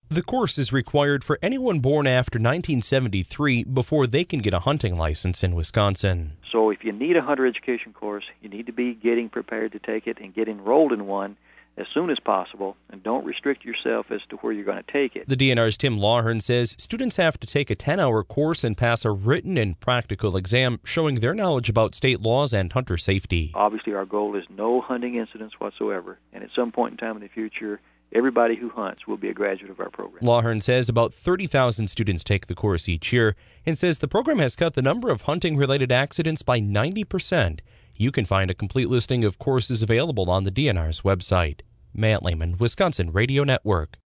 The course is required for anyone born after 1973 before they can get a hunting license in Wisconsin. So if you need a hunter education course, you need to be getting prepared to take it and get enrolled in one as soon as possible, and don't restrict yourself as to where you're going to take it. The DNR's Tim Lawhern says students have to take a 10-hour course and pass a written and practical exam showing their knowledge about state laws and hunter safety. Obviously, our goal is no hunting incidents whatsoever, and at some point in time in the future, everybody who hunts will be a graduate of our program. Lawhern says about 30,000 students take the course each year and says the program has cut the number of hunting-related accidents by 90%. You can find a complete listing of courses available on the DNR's website. Matt Lehman, Wisconsin Radio Network.